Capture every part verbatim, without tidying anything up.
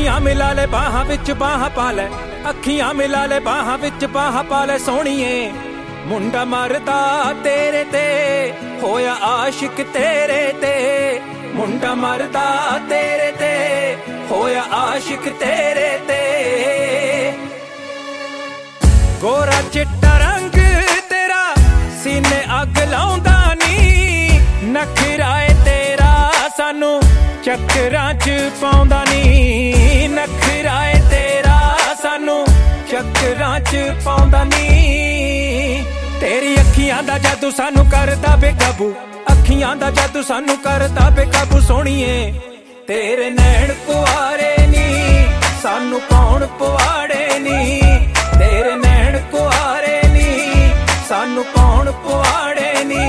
अखियां मिला ले बाहां विच बाहां पा ले, अखियां मिला ले बाहां विच बाहां पा ले सोहणीए। मुंडा मरदा तेरे ते होया आशिक तेरे ते, मुंडा मरदा तेरे ते होया आशिक तेरे ते। गोरा चिट्टा रंग तेरा सीने अग लाउंदा नी, नखराए तेरा सानू चक्करां च पाउंदा नी, नखराए तेरा सानू चक्करां च पाउंदा नी। तेरी अखियां दा जादू सानू करदा बेकाबू, अखियां दा जादू सानू करदा बेकाबू सोहणीए। तेरे नैन कुआरे नी सानू कौन पवाड़े नी, तेरे नैन कुआरे नी सानू कौन पवाड़े नी।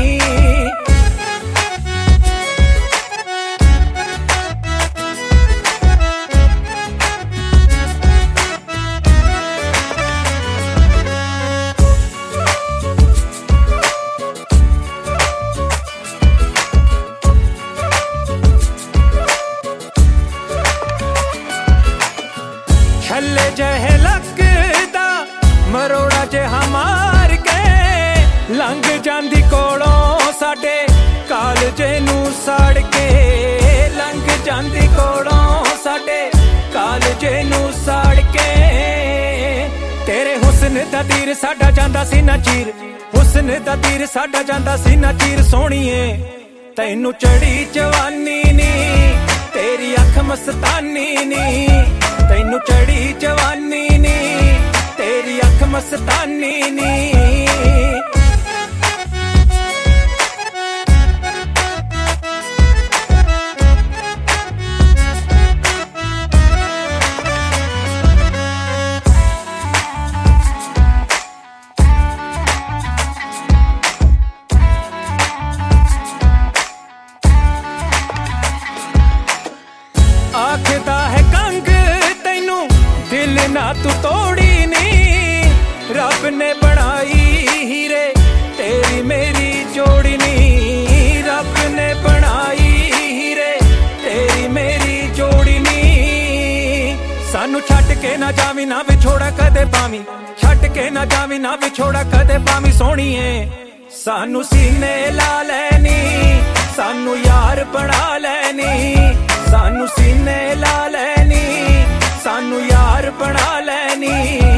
छल्ले जहे लगदा मरोड़ा जहा मार के, लंघ जांदी कोलों साडे कालजे नू साड़ के, लंघ जांदी कोलों साडे कालजे नू साड़ के। तेरे हुस्न दा तीर साडा जांदा सी ना चीर, हुस्न दा तीर साडा जांदा सी ना चीर सोहणीए। तैनू चढ़ी जवानी नी तेरी अख मस्तानी नी, तैनू चढ़ी जवानी नी तेरी अख मस्तानी नी। आखदा है कंग तैनू दिल ना तू तोड़ी नी, रब ने बनाई हीरे तेरी मेरी जोड़ी नी, रब ने बनाई हीरे तेरी मेरी जोड़ी नी। सानू छड्ड के ना जावी ना विछोड़ा कदे पावी, छड्ड के ना जावी ना विछोड़ा कदे पावी सोहणीए। सानू सीने ला लैनी सानू यार बना लैनी, सानू सीने ला लैनी सानू यार बना लैनी।